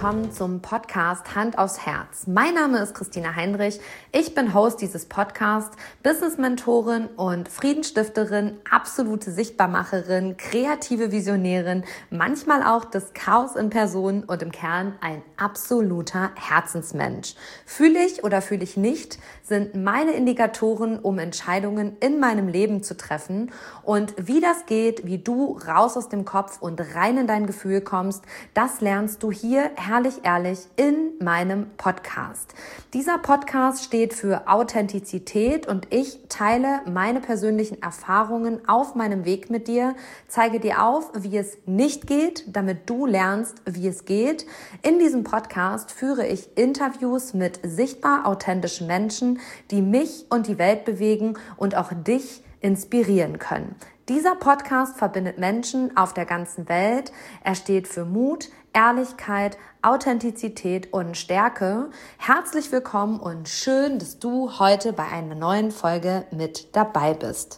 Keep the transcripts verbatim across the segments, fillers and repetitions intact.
willkommen zum Podcast Hand aufs Herz. Mein Name ist Christina Heinrich. Ich bin Host dieses Podcasts, Business-Mentorin und Friedensstifterin, absolute Sichtbarmacherin, kreative Visionärin, manchmal auch das Chaos in Person und im Kern ein absoluter Herzensmensch. Fühle ich oder fühle ich nicht, sind meine Indikatoren, um Entscheidungen in meinem Leben zu treffen. Und wie das geht, wie du raus aus dem Kopf und rein in dein Gefühl kommst, das lernst du hier herrlich ehrlich in meinem Podcast. Dieser Podcast steht für Authentizität und ich teile meine persönlichen Erfahrungen auf meinem Weg mit dir, zeige dir auf, wie es nicht geht, damit du lernst, wie es geht. In diesem Podcast führe ich Interviews mit sichtbar authentischen Menschen, die mich und die Welt bewegen und auch dich inspirieren können. Dieser Podcast verbindet Menschen auf der ganzen Welt. Er steht für Mut, Ehrlichkeit, Authentizität und Stärke. Herzlich willkommen und schön, dass du heute bei einer neuen Folge mit dabei bist.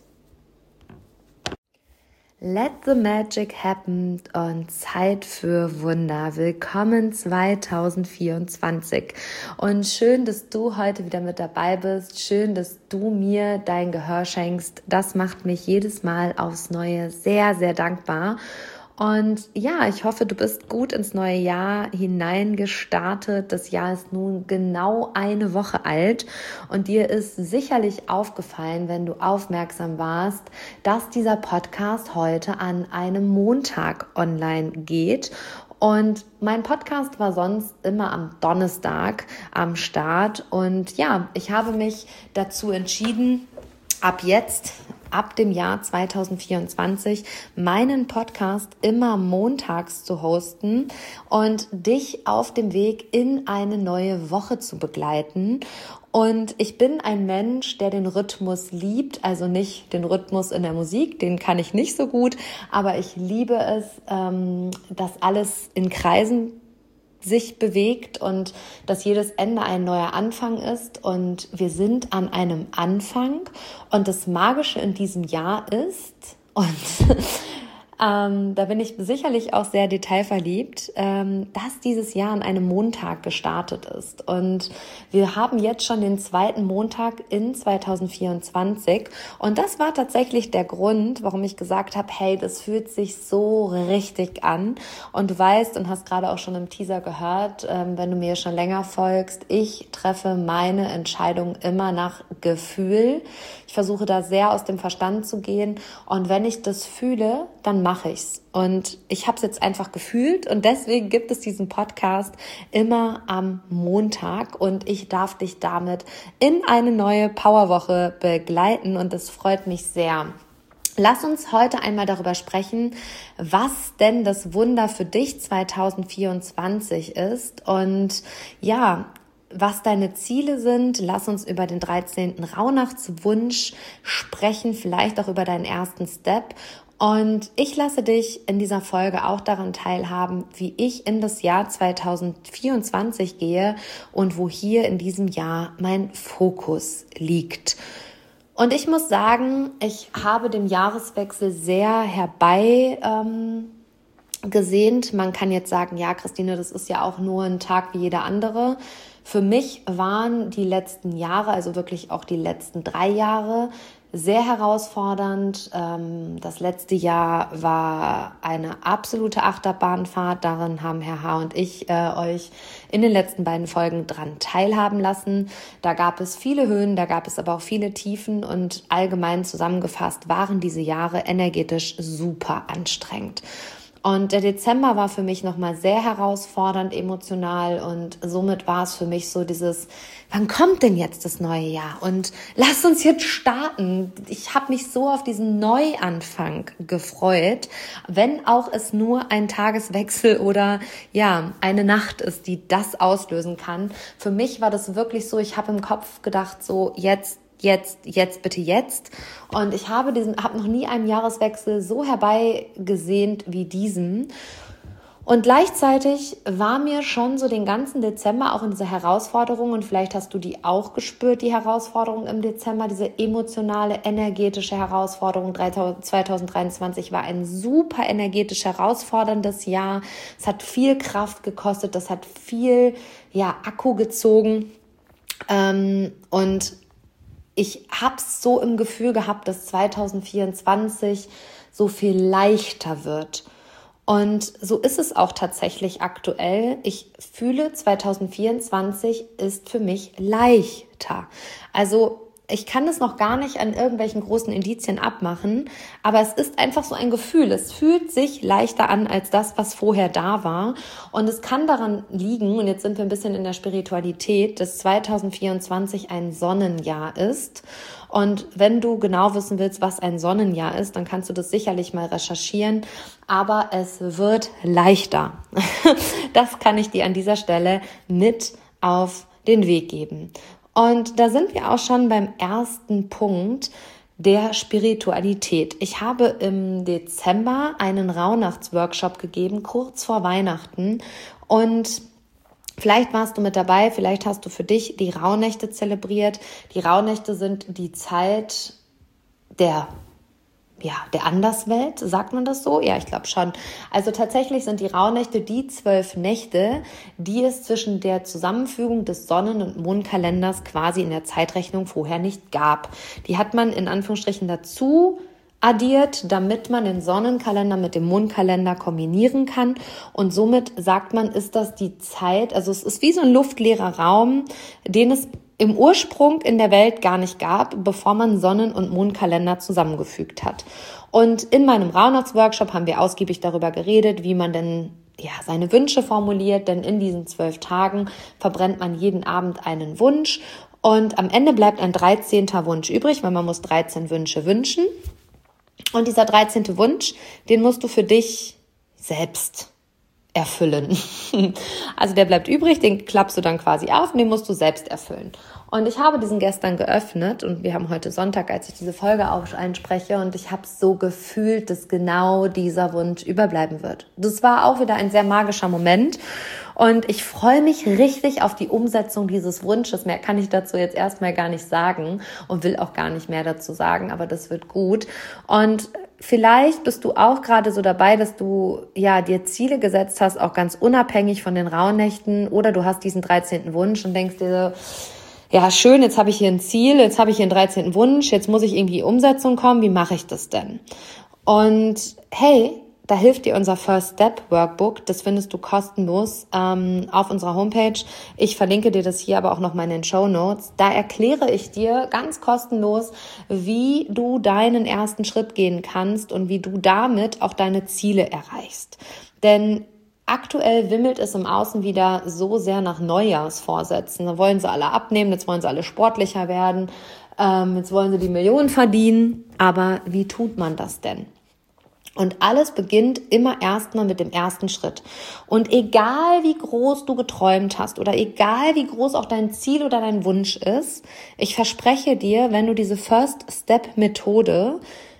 Let the magic happen und Zeit für Wunder. Willkommen zwanzig vierundzwanzig und schön, dass du heute wieder mit dabei bist. Schön, dass du mir dein Gehör schenkst. Das macht mich jedes Mal aufs Neue sehr, sehr dankbar. Und ja, ich hoffe, du bist gut ins neue Jahr hineingestartet. Das Jahr ist nun genau eine Woche alt und dir ist sicherlich aufgefallen, wenn du aufmerksam warst, dass dieser Podcast heute an einem Montag online geht. Und mein Podcast war sonst immer am Donnerstag am Start. Und ja, ich habe mich dazu entschieden, ab jetzt, ab dem Jahr zwanzig vierundzwanzig, meinen Podcast immer montags zu hosten und dich auf dem Weg in eine neue Woche zu begleiten. Und ich bin ein Mensch, der den Rhythmus liebt, also nicht den Rhythmus in der Musik, den kann ich nicht so gut, aber ich liebe es, dass alles in Kreisen sich bewegt und dass jedes Ende ein neuer Anfang ist und wir sind an einem Anfang und das Magische in diesem Jahr ist, und ähm, da bin ich sicherlich auch sehr detailverliebt, ähm, dass dieses Jahr an einem Montag gestartet ist und wir haben jetzt schon den zweiten Montag in zwanzig vierundzwanzig und das war tatsächlich der Grund, warum ich gesagt habe, hey, das fühlt sich so richtig an und du weißt und hast gerade auch schon im Teaser gehört, ähm, wenn du mir schon länger folgst, ich treffe meine Entscheidung immer nach Gefühl. Ich versuche da sehr aus dem Verstand zu gehen und wenn ich das fühle, dann mache ich's. Und ich habe es jetzt einfach gefühlt und deswegen gibt es diesen Podcast immer am Montag und ich darf dich damit in eine neue Powerwoche begleiten und das freut mich sehr. Lass uns heute einmal darüber sprechen, was denn das Wunder für dich zwanzig vierundzwanzig ist und ja, was deine Ziele sind. Lass uns über den dreizehnten Rauhnachtswunsch sprechen, vielleicht auch über deinen ersten Step. Und ich lasse dich in dieser Folge auch daran teilhaben, wie ich in das Jahr zwanzig vierundzwanzig gehe und wo hier in diesem Jahr mein Fokus liegt. Und ich muss sagen, ich habe den Jahreswechsel sehr herbei ähm, gesehnt. Man kann jetzt sagen, ja, Christine, das ist ja auch nur ein Tag wie jeder andere. Für mich waren die letzten Jahre, also wirklich auch die letzten drei Jahre, sehr herausfordernd. Das letzte Jahr war eine absolute Achterbahnfahrt. Darin haben Herr H. und ich äh, euch in den letzten beiden Folgen dran teilhaben lassen. Da gab es viele Höhen, da gab es aber auch viele Tiefen und allgemein zusammengefasst waren diese Jahre energetisch super anstrengend. Und der Dezember war für mich nochmal sehr herausfordernd emotional und somit war es für mich so dieses, wann kommt denn jetzt das neue Jahr und lass uns jetzt starten. Ich habe mich so auf diesen Neuanfang gefreut, wenn auch es nur ein Tageswechsel oder ja eine Nacht ist, die das auslösen kann. Für mich war das wirklich so, ich habe im Kopf gedacht, so jetzt, Jetzt, jetzt, bitte jetzt. Und ich habe diesen, habe noch nie einen Jahreswechsel so herbeigesehnt wie diesen. Und gleichzeitig war mir schon so den ganzen Dezember auch in dieser Herausforderung, und vielleicht hast du die auch gespürt, die Herausforderung im Dezember, diese emotionale, energetische Herausforderung. zwanzig dreiundzwanzig war ein super energetisch herausforderndes Jahr. Es hat viel Kraft gekostet, das hat viel ja, Akku gezogen. Ähm, und ich habe es so im Gefühl gehabt, dass zwanzig vierundzwanzig so viel leichter wird. Und so ist es auch tatsächlich aktuell. Ich fühle, zwanzig vierundzwanzig ist für mich leichter. Also ich kann es noch gar nicht an irgendwelchen großen Indizien abmachen, aber es ist einfach so ein Gefühl. Es fühlt sich leichter an als das, was vorher da war. Und es kann daran liegen, und jetzt sind wir ein bisschen in der Spiritualität, dass zwanzig vierundzwanzig ein Sonnenjahr ist. Und wenn du genau wissen willst, was ein Sonnenjahr ist, dann kannst du das sicherlich mal recherchieren. Aber es wird leichter. Das kann ich dir an dieser Stelle mit auf den Weg geben. Und da sind wir auch schon beim ersten Punkt der Spiritualität. Ich habe im Dezember einen Rauhnachtsworkshop gegeben, kurz vor Weihnachten. Und vielleicht warst du mit dabei, vielleicht hast du für dich die Rauhnächte zelebriert. Die Rauhnächte sind die Zeit der Ja, der Anderswelt, sagt man das so? Ja, ich glaube schon. Also tatsächlich sind die Rauhnächte die zwölf Nächte, die es zwischen der Zusammenfügung des Sonnen- und Mondkalenders quasi in der Zeitrechnung vorher nicht gab. Die hat man in Anführungsstrichen dazu addiert, damit man den Sonnenkalender mit dem Mondkalender kombinieren kann. Und somit sagt man, ist das die Zeit, also es ist wie so ein luftleerer Raum, den es im Ursprung in der Welt gar nicht gab, bevor man Sonnen- und Mondkalender zusammengefügt hat. Und in meinem Rauhnachtsworkshop haben wir ausgiebig darüber geredet, wie man denn ja seine Wünsche formuliert, denn in diesen zwölf Tagen verbrennt man jeden Abend einen Wunsch und am Ende bleibt ein dreizehnter Wunsch übrig, weil man muss dreizehn Wünsche wünschen. Und dieser dreizehnte Wunsch, den musst du für dich selbst erfüllen. Also der bleibt übrig, den klappst du dann quasi auf und den musst du selbst erfüllen. Und ich habe diesen gestern geöffnet und wir haben heute Sonntag, als ich diese Folge auch einspreche, und ich habe so gefühlt, dass genau dieser Wunsch überbleiben wird. Das war auch wieder ein sehr magischer Moment und ich freue mich richtig auf die Umsetzung dieses Wunsches. Mehr kann ich dazu jetzt erstmal gar nicht sagen und will auch gar nicht mehr dazu sagen, aber das wird gut. Und vielleicht bist du auch gerade so dabei, dass du ja dir Ziele gesetzt hast, auch ganz unabhängig von den Rauhnächten, oder du hast diesen dreizehnten Wunsch und denkst dir so, ja schön, jetzt habe ich hier ein Ziel, jetzt habe ich hier einen dreizehnten Wunsch, jetzt muss ich irgendwie in Umsetzung kommen, wie mache ich das denn? Und hey, da hilft dir unser First Step Workbook, das findest du kostenlos ähm, auf unserer Homepage. Ich verlinke dir das hier aber auch nochmal in den Shownotes. Da erkläre ich dir ganz kostenlos, wie du deinen ersten Schritt gehen kannst und wie du damit auch deine Ziele erreichst. Denn aktuell wimmelt es im Außen wieder so sehr nach Neujahrsvorsätzen. Da wollen sie alle abnehmen, jetzt wollen sie alle sportlicher werden, ähm, jetzt wollen sie die Millionen verdienen. Aber wie tut man das denn? Und alles beginnt immer erstmal mit dem ersten Schritt. Und egal wie groß du geträumt hast oder egal wie groß auch dein Ziel oder dein Wunsch ist, ich verspreche dir, wenn du diese First Step Methode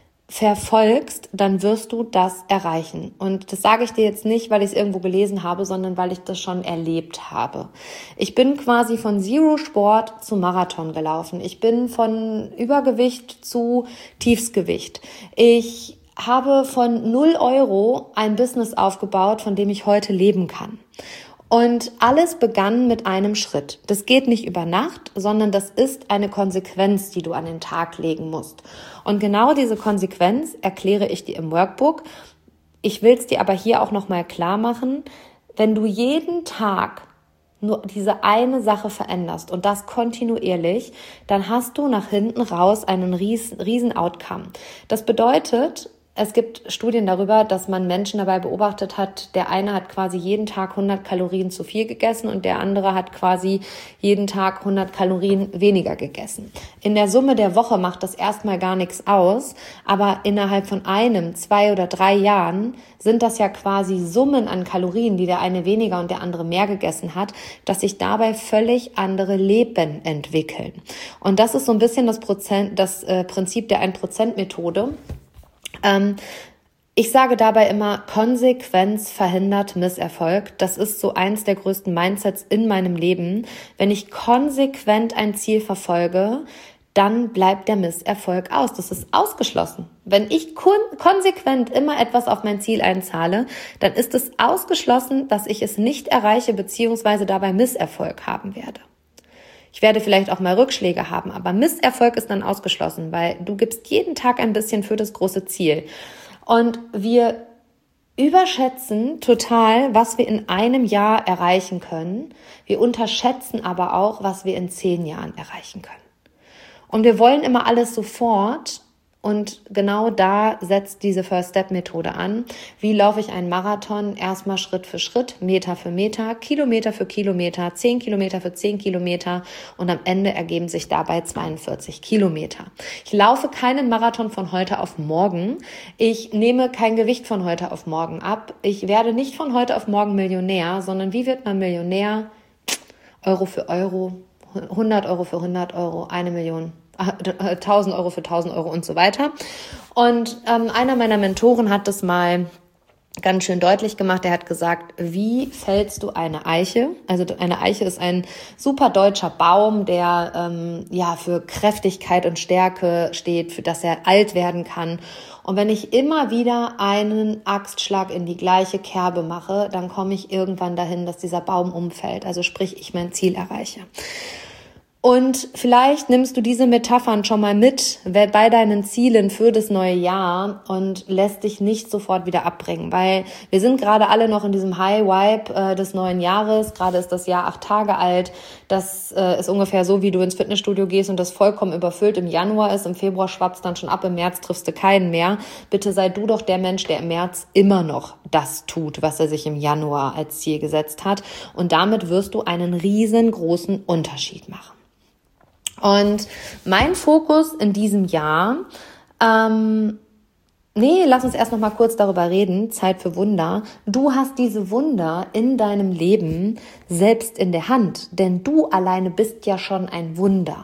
verfolgst, dann wirst du das erreichen. Und das sage ich dir jetzt nicht, weil ich es irgendwo gelesen habe, sondern weil ich das schon erlebt habe. Ich bin quasi von Zero Sport zu Marathon gelaufen. Ich bin von Übergewicht zu Tiefsgewicht. Ich habe von null Euro ein Business aufgebaut, von dem ich heute leben kann. Und alles begann mit einem Schritt. Das geht nicht über Nacht, sondern das ist eine Konsequenz, die du an den Tag legen musst. Und genau diese Konsequenz erkläre ich dir im Workbook. Ich will es dir aber hier auch nochmal klar machen. Wenn du jeden Tag nur diese eine Sache veränderst und das kontinuierlich, dann hast du nach hinten raus einen riesen, riesen Outcome. Das bedeutet, es gibt Studien darüber, dass man Menschen dabei beobachtet hat, der eine hat quasi jeden Tag hundert Kalorien zu viel gegessen und der andere hat quasi jeden Tag hundert Kalorien weniger gegessen. In der Summe der Woche macht das erstmal gar nichts aus, aber innerhalb von einem, zwei oder drei Jahren sind das ja quasi Summen an Kalorien, die der eine weniger und der andere mehr gegessen hat, dass sich dabei völlig andere Leben entwickeln. Und das ist so ein bisschen das, Prozent, das äh, Prinzip der ein Prozent Methode. Ähm, Ich sage dabei immer, Konsequenz verhindert Misserfolg. Das ist so eins der größten Mindsets in meinem Leben. Wenn ich konsequent ein Ziel verfolge, dann bleibt der Misserfolg aus. Das ist ausgeschlossen. Wenn ich kon- konsequent immer etwas auf mein Ziel einzahle, dann ist es ausgeschlossen, dass ich es nicht erreiche bzw. dabei Misserfolg haben werde. Ich werde vielleicht auch mal Rückschläge haben, aber Misserfolg ist dann ausgeschlossen, weil du gibst jeden Tag ein bisschen für das große Ziel. Und wir überschätzen total, was wir in einem Jahr erreichen können. Wir unterschätzen aber auch, was wir in zehn Jahren erreichen können. Und wir wollen immer alles sofort und genau da setzt diese First-Step-Methode an. Wie laufe ich einen Marathon? Erstmal Schritt für Schritt, Meter für Meter, Kilometer für Kilometer, zehn Kilometer für zehn Kilometer und am Ende ergeben sich dabei zweiundvierzig Kilometer. Ich laufe keinen Marathon von heute auf morgen. Ich nehme kein Gewicht von heute auf morgen ab. Ich werde nicht von heute auf morgen Millionär, sondern wie wird man Millionär? Euro für Euro, hundert Euro für hundert Euro, eine Million. tausend Euro für tausend Euro und so weiter. Und ähm, einer meiner Mentoren hat das mal ganz schön deutlich gemacht. Er hat gesagt, wie fällst du eine Eiche? Also eine Eiche ist ein super deutscher Baum, der ähm, ja für Kräftigkeit und Stärke steht, für dass er alt werden kann. Und wenn ich immer wieder einen Axtschlag in die gleiche Kerbe mache, dann komme ich irgendwann dahin, dass dieser Baum umfällt. Also sprich, ich mein Ziel erreiche. Und vielleicht nimmst du diese Metaphern schon mal mit bei deinen Zielen für das neue Jahr und lässt dich nicht sofort wieder abbringen, weil wir sind gerade alle noch in diesem High-Vibe äh, des neuen Jahres. Gerade ist das Jahr acht Tage alt. Das äh, ist ungefähr so, wie du ins Fitnessstudio gehst und das vollkommen überfüllt im Januar ist. Im Februar schwappt's dann schon ab, im März triffst du keinen mehr. Bitte sei du doch der Mensch, der im März immer noch das tut, was er sich im Januar als Ziel gesetzt hat. Und damit wirst du einen riesengroßen Unterschied machen. Und mein Fokus in diesem Jahr, ähm, nee, lass uns erst noch mal kurz darüber reden, Zeit für Wunder. Du hast diese Wunder in deinem Leben selbst in der Hand, denn du alleine bist ja schon ein Wunder.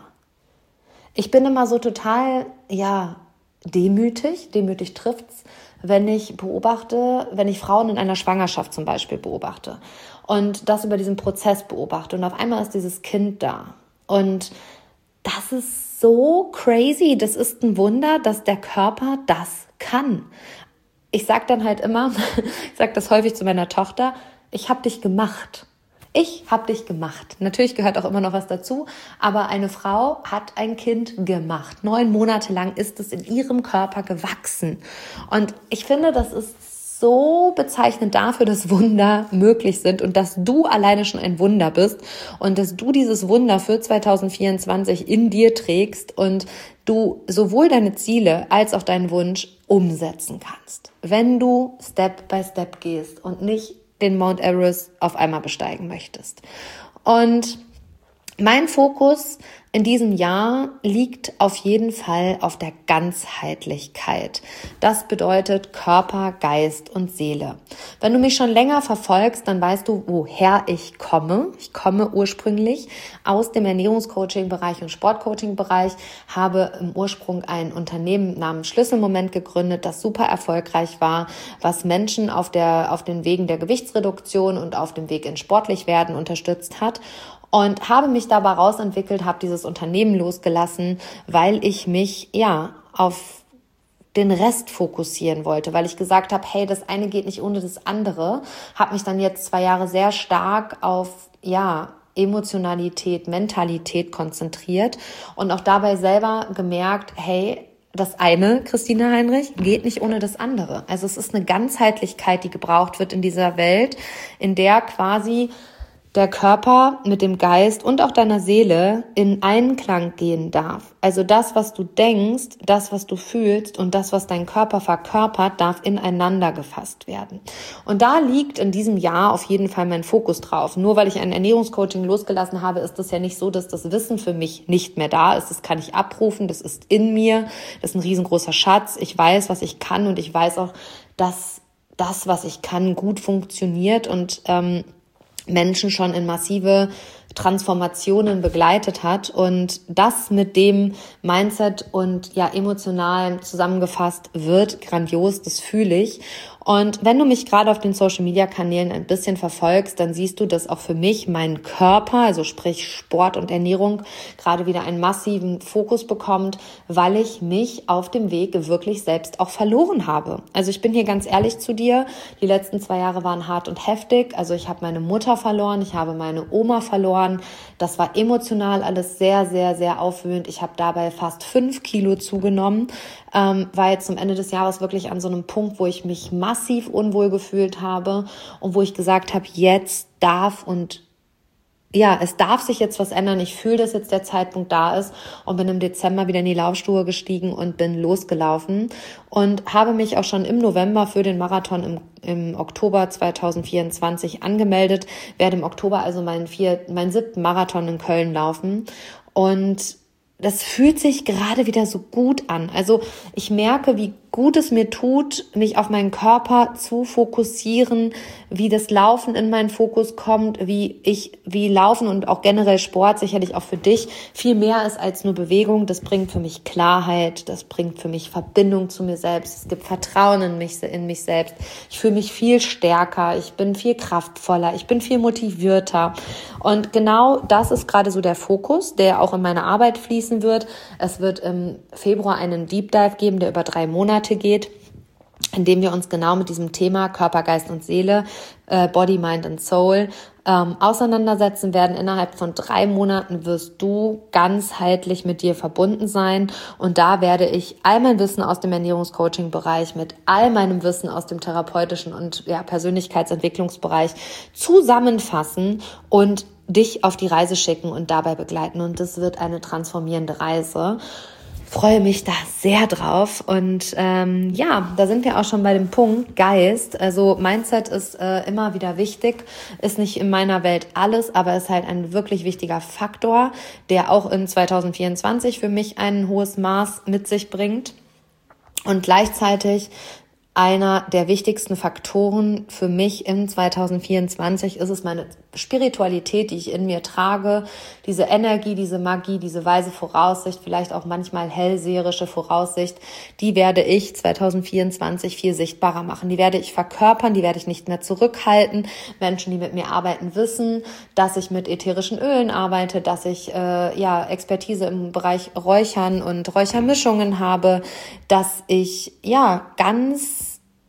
Ich bin immer so total, ja, demütig, demütig trifft's, wenn ich beobachte, wenn ich Frauen in einer Schwangerschaft zum Beispiel beobachte und das über diesen Prozess beobachte und auf einmal ist dieses Kind da und das ist so crazy, das ist ein Wunder, dass der Körper das kann. Ich sag dann halt immer, ich sag das häufig zu meiner Tochter, ich hab dich gemacht. Ich hab dich gemacht. Natürlich gehört auch immer noch was dazu, aber eine Frau hat ein Kind gemacht. Neun Monate lang ist es in ihrem Körper gewachsen. Und ich finde, das ist so bezeichnend dafür, dass Wunder möglich sind und dass du alleine schon ein Wunder bist und dass du dieses Wunder für zwanzig vierundzwanzig in dir trägst und du sowohl deine Ziele als auch deinen Wunsch umsetzen kannst, wenn du Step by Step gehst und nicht den Mount Everest auf einmal besteigen möchtest. Und mein Fokus in diesem Jahr liegt auf jeden Fall auf der Ganzheitlichkeit. Das bedeutet Körper, Geist und Seele. Wenn du mich schon länger verfolgst, dann weißt du, woher ich komme. Ich komme ursprünglich aus dem Ernährungscoaching-Bereich und Sportcoaching-Bereich, habe im Ursprung ein Unternehmen namens Schlüsselmoment gegründet, das super erfolgreich war, was Menschen auf der, auf den Wegen der Gewichtsreduktion und auf dem Weg ins Sportlichwerden unterstützt hat. Und habe mich dabei rausentwickelt, habe dieses Unternehmen losgelassen, weil ich mich ja auf den Rest fokussieren wollte, weil ich gesagt habe, hey, das eine geht nicht ohne das andere. Habe mich dann jetzt zwei Jahre sehr stark auf ja Emotionalität, Mentalität konzentriert und auch dabei selber gemerkt, hey, das eine, Christina Heinrich, geht nicht ohne das andere. Also es ist eine Ganzheitlichkeit, die gebraucht wird in dieser Welt, in der quasi der Körper mit dem Geist und auch deiner Seele in Einklang gehen darf. Also das, was du denkst, das, was du fühlst und das, was dein Körper verkörpert, darf ineinander gefasst werden. Und da liegt in diesem Jahr auf jeden Fall mein Fokus drauf. Nur weil ich ein Ernährungscoaching losgelassen habe, ist es ja nicht so, dass das Wissen für mich nicht mehr da ist. Das kann ich abrufen, das ist in mir, das ist ein riesengroßer Schatz. Ich weiß, was ich kann und ich weiß auch, dass das, was ich kann, gut funktioniert und ähm, Menschen schon in massive Transformationen begleitet hat und das mit dem Mindset und ja emotional zusammengefasst wird, grandios, das fühle ich. Und wenn du mich gerade auf den Social-Media-Kanälen ein bisschen verfolgst, dann siehst du, dass auch für mich mein Körper, also sprich Sport und Ernährung, gerade wieder einen massiven Fokus bekommt, weil ich mich auf dem Weg wirklich selbst auch verloren habe. Also ich bin hier ganz ehrlich zu dir, die letzten zwei Jahre waren hart und heftig. Also ich habe meine Mutter verloren, ich habe meine Oma verloren. Das war emotional alles sehr, sehr, sehr aufwühlend. Ich habe dabei fast fünf Kilo zugenommen, ähm, war jetzt zum Ende des Jahres wirklich an so einem Punkt, wo ich mich massiv unwohl gefühlt habe und wo ich gesagt habe, jetzt darf und ja, es darf sich jetzt was ändern. Ich fühle, dass jetzt der Zeitpunkt da ist und bin im Dezember wieder in die Laufschuhe gestiegen und bin losgelaufen und habe mich auch schon im November für den Marathon im, im Oktober zwanzig vierundzwanzig angemeldet, werde im Oktober also meinen, vier, meinen siebten Marathon in Köln laufen und das fühlt sich gerade wieder so gut an. Also ich merke, wie gut es mir tut, mich auf meinen Körper zu fokussieren, wie das Laufen in meinen Fokus kommt, wie ich, wie Laufen und auch generell Sport sicherlich auch für dich viel mehr ist als nur Bewegung. Das bringt für mich Klarheit, das bringt für mich Verbindung zu mir selbst. Es gibt Vertrauen in mich, in mich selbst. Ich fühle mich viel stärker, ich bin viel kraftvoller, ich bin viel motivierter. Und genau das ist gerade so der Fokus, der auch in meine Arbeit fließen wird. Es wird im Februar einen Deep Dive geben, der über drei Monate geht, in dem wir uns genau mit diesem Thema Körper, Geist und Seele, äh, Body, Mind and Soul ähm, auseinandersetzen werden. Innerhalb von drei Monaten wirst du ganzheitlich mit dir verbunden sein und da werde ich all mein Wissen aus dem Ernährungscoaching-Bereich mit all meinem Wissen aus dem therapeutischen und ja, Persönlichkeitsentwicklungsbereich zusammenfassen und dich auf die Reise schicken und dabei begleiten. Und das wird eine transformierende Reise. Freue mich da sehr drauf und ähm, ja, da sind wir auch schon bei dem Punkt Geist. Also Mindset ist äh, immer wieder wichtig, ist nicht in meiner Welt alles, aber ist halt ein wirklich wichtiger Faktor, der auch in zwanzig vierundzwanzig für mich ein hohes Maß mit sich bringt und gleichzeitig einer der wichtigsten Faktoren für mich in zwanzig vierundzwanzig ist es meine Spiritualität, die ich in mir trage, diese Energie, diese Magie, diese weise Voraussicht, vielleicht auch manchmal hellseherische Voraussicht, die werde ich zwanzig vierundzwanzig viel sichtbarer machen. Die werde ich verkörpern, die werde ich nicht mehr zurückhalten. Menschen, die mit mir arbeiten, wissen, dass ich mit ätherischen Ölen arbeite, dass ich äh, ja Expertise im Bereich Räuchern und Räuchermischungen habe, dass ich ja ganz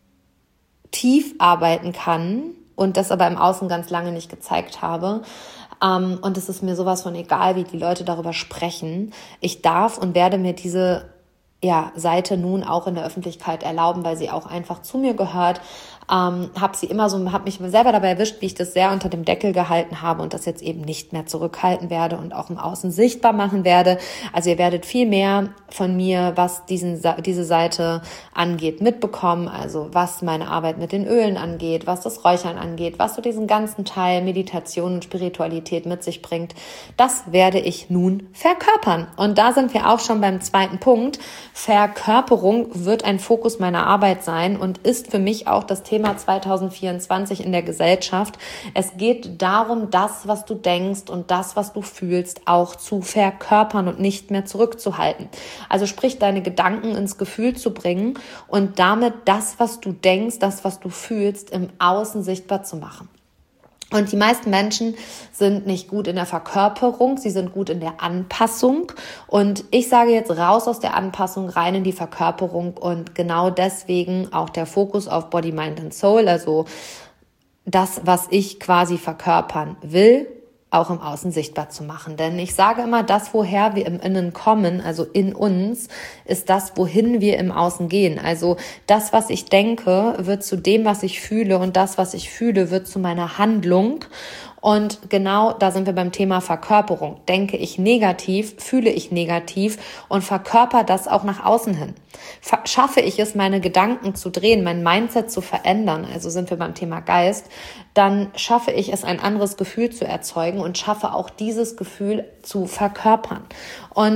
tief arbeiten kann und das aber im Außen ganz lange nicht gezeigt habe. Ähm, und es ist mir sowas von egal, wie die Leute darüber sprechen. Ich darf und werde mir diese ja, Seite nun auch in der Öffentlichkeit erlauben, weil sie auch einfach zu mir gehört. Ähm, habe sie immer so, habe mich selber dabei erwischt, wie ich das sehr unter dem Deckel gehalten habe und das jetzt eben nicht mehr zurückhalten werde und auch im Außen sichtbar machen werde. Also ihr werdet viel mehr von mir, was diesen diese Seite angeht, mitbekommen. Also was meine Arbeit mit den Ölen angeht, was das Räuchern angeht, was so diesen ganzen Teil Meditation und Spiritualität mit sich bringt. Das werde ich nun verkörpern. Und da sind wir auch schon beim zweiten Punkt. Verkörperung wird ein Fokus meiner Arbeit sein und ist für mich auch das Thema zwanzig vierundzwanzig in der Gesellschaft. Es geht darum, das, was du denkst und das, was du fühlst, auch zu verkörpern und nicht mehr zurückzuhalten. Also sprich, deine Gedanken ins Gefühl zu bringen und damit das, was du denkst, das, was du fühlst, im Außen sichtbar zu machen. Und die meisten Menschen sind nicht gut in der Verkörperung, sie sind gut in der Anpassung. Und ich sage jetzt raus aus der Anpassung, rein in die Verkörperung. Und genau deswegen auch der Fokus auf Body, Mind and Soul, also das, was ich quasi verkörpern will, auch im Außen sichtbar zu machen. Denn ich sage immer, das, woher wir im Innen kommen, also in uns, ist das, wohin wir im Außen gehen. Also das, was ich denke, wird zu dem, was ich fühle und das, was ich fühle, wird zu meiner Handlung. Und genau da sind wir beim Thema Verkörperung. Denke ich negativ, fühle ich negativ und verkörper das auch nach außen hin. Schaffe ich es, meine Gedanken zu drehen, mein Mindset zu verändern, also sind wir beim Thema Geist, dann schaffe ich es, ein anderes Gefühl zu erzeugen und schaffe auch dieses Gefühl zu verkörpern. Und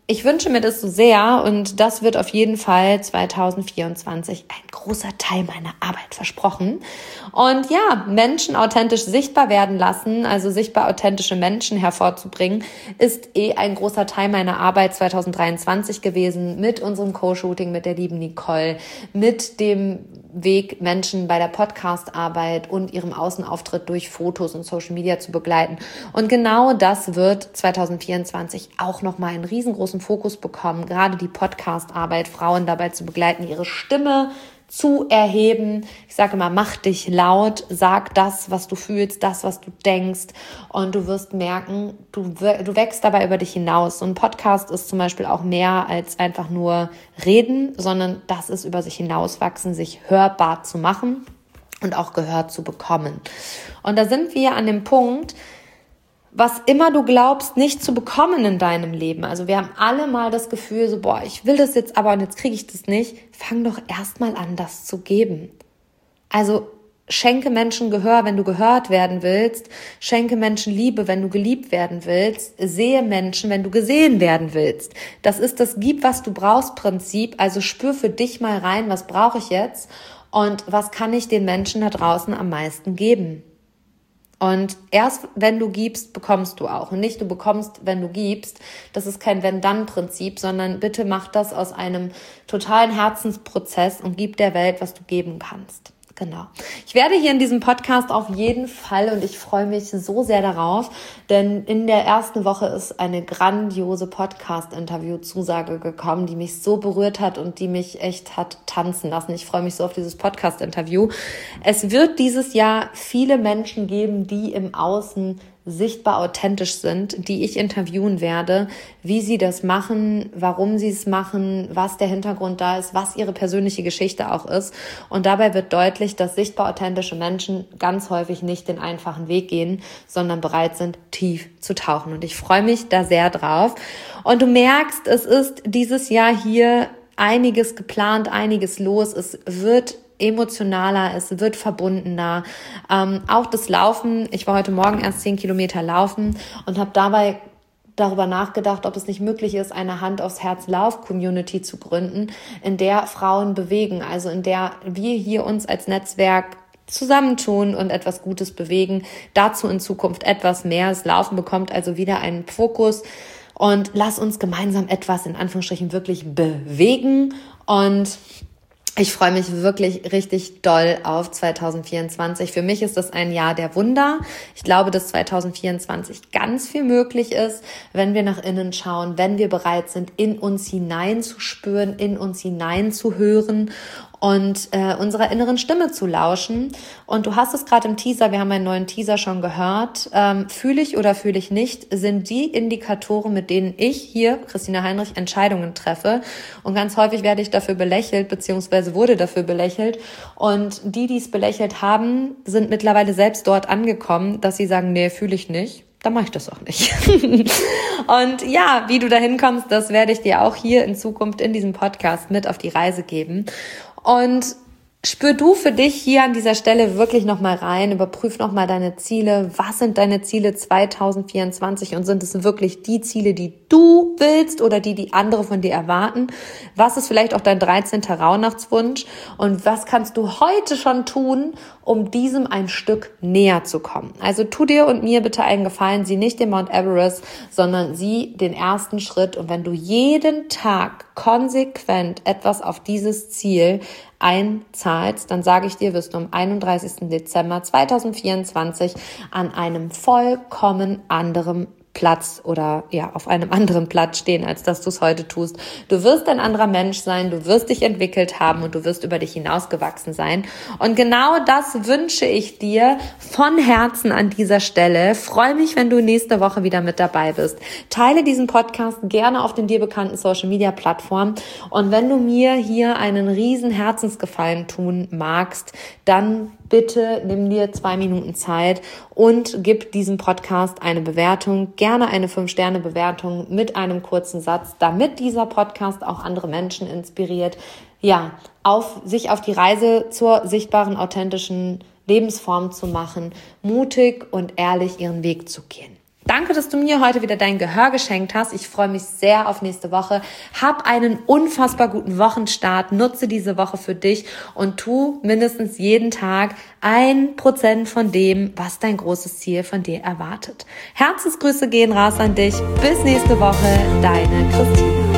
ich wünsche mir das so sehr und das wird auf jeden Fall zwanzig vierundzwanzig ein großer Teil meiner Arbeit, versprochen. Und ja, Menschen authentisch sichtbar werden lassen, also sichtbar authentische Menschen hervorzubringen, ist eh ein großer Teil meiner Arbeit zwanzig dreiundzwanzig gewesen, mit unserem Co-Shooting mit der lieben Nicole, mit dem Weg, Menschen bei der Podcast-Arbeit und ihrem Außenauftritt durch Fotos und Social Media zu begleiten. Und genau das wird zwanzig vierundzwanzig auch nochmal einen riesengroßen Fokus bekommen, gerade die Podcast-Arbeit, Frauen dabei zu begleiten, ihre Stimme zu erheben. Ich sage immer, mach dich laut, sag das, was du fühlst, das, was du denkst und du wirst merken, du, du wächst dabei über dich hinaus. So ein Podcast ist zum Beispiel auch mehr als einfach nur reden, sondern das ist über sich hinauswachsen, sich hörbar zu machen und auch gehört zu bekommen. Und da sind wir an dem Punkt, was immer du glaubst, nicht zu bekommen in deinem Leben. Also wir haben alle mal das Gefühl, so boah, ich will das jetzt aber und jetzt kriege ich das nicht. Fang doch erstmal an, das zu geben. Also schenke Menschen Gehör, wenn du gehört werden willst. Schenke Menschen Liebe, wenn du geliebt werden willst. Sehe Menschen, wenn du gesehen werden willst. Das ist das Gib, was du brauchst Prinzip. Also spür für dich mal rein, was brauche ich jetzt und was kann ich den Menschen da draußen am meisten geben. Und erst wenn du gibst, bekommst du auch. Und nicht du bekommst, wenn du gibst. Das ist kein Wenn-Dann-Prinzip, sondern bitte mach das aus einem totalen Herzensprozess und gib der Welt, was du geben kannst. Genau. Ich werde hier in diesem Podcast auf jeden Fall, und ich freue mich so sehr darauf, denn in der ersten Woche ist eine grandiose Podcast-Interview-Zusage gekommen, die mich so berührt hat und die mich echt hat tanzen lassen. Ich freue mich so auf dieses Podcast-Interview. Es wird dieses Jahr viele Menschen geben, die im Außen sichtbar authentisch sind, die ich interviewen werde, wie sie das machen, warum sie es machen, was der Hintergrund da ist, was ihre persönliche Geschichte auch ist. Und dabei wird deutlich, dass sichtbar authentische Menschen ganz häufig nicht den einfachen Weg gehen, sondern bereit sind, tief zu tauchen. Und ich freue mich da sehr drauf. Und du merkst, es ist dieses Jahr hier einiges geplant, einiges los. Es wird emotionaler, es wird verbundener. Ähm, auch das Laufen, ich war heute Morgen erst zehn Kilometer laufen und habe dabei darüber nachgedacht, ob es nicht möglich ist, eine Hand aufs Herz Lauf-Community zu gründen, in der Frauen bewegen, also in der wir hier uns als Netzwerk zusammentun und etwas Gutes bewegen. Dazu in Zukunft etwas mehr. Das Laufen bekommt also wieder einen Fokus. Und lass uns gemeinsam etwas in Anführungsstrichen wirklich bewegen. Und ich freue mich wirklich richtig doll auf zwanzig vierundzwanzig. Für mich ist das ein Jahr der Wunder. Ich glaube, dass zwanzig vierundzwanzig ganz viel möglich ist, wenn wir nach innen schauen, wenn wir bereit sind, in uns hineinzuspüren, in uns hineinzuhören und äh, unserer inneren Stimme zu lauschen. Und du hast es gerade im Teaser, wir haben einen neuen Teaser schon gehört. Ähm, fühle ich oder fühle ich nicht, sind die Indikatoren, mit denen ich hier, Christina Heinrich, Entscheidungen treffe. Und ganz häufig werde ich dafür belächelt, beziehungsweise wurde dafür belächelt. Und die, die es belächelt haben, sind mittlerweile selbst dort angekommen, dass sie sagen, nee, fühle ich nicht. Dann mache ich das auch nicht. Und ja, wie du da hinkommst, das werde ich dir auch hier in Zukunft in diesem Podcast mit auf die Reise geben. Und spür du für dich hier an dieser Stelle wirklich nochmal rein, überprüf nochmal deine Ziele. Was sind deine Ziele zwanzig vierundzwanzig und sind es wirklich die Ziele, die du willst oder die, die andere von dir erwarten? Was ist vielleicht auch dein dreizehnter Rauhnachtswunsch und was kannst du heute schon tun, um diesem ein Stück näher zu kommen? Also tu dir und mir bitte einen Gefallen, sieh nicht den Mount Everest, sondern sieh den ersten Schritt. Und wenn du jeden Tag konsequent etwas auf dieses Ziel einzahlst, dann sage ich dir, wirst du am einunddreißigsten Dezember zweitausendvierundzwanzig an einem vollkommen anderen Platz oder ja auf einem anderen Platz stehen, als dass du es heute tust. Du wirst ein anderer Mensch sein, du wirst dich entwickelt haben und du wirst über dich hinausgewachsen sein. Und genau das wünsche ich dir von Herzen an dieser Stelle. Freue mich, wenn du nächste Woche wieder mit dabei bist. Teile diesen Podcast gerne auf den dir bekannten Social Media Plattformen. Und wenn du mir hier einen riesen Herzensgefallen tun magst, dann bitte nimm dir zwei Minuten Zeit und gib diesem Podcast eine Bewertung, gerne eine fünf Sterne Bewertung mit einem kurzen Satz, damit dieser Podcast auch andere Menschen inspiriert, ja, auf sich auf die Reise zur sichtbaren, authentischen Lebensform zu machen, mutig und ehrlich ihren Weg zu gehen. Danke, dass du mir heute wieder dein Gehör geschenkt hast. Ich freue mich sehr auf nächste Woche. Hab einen unfassbar guten Wochenstart. Nutze diese Woche für dich und tu mindestens jeden Tag ein Prozent von dem, was dein großes Ziel von dir erwartet. Herzensgrüße gehen raus an dich. Bis nächste Woche, deine Christina.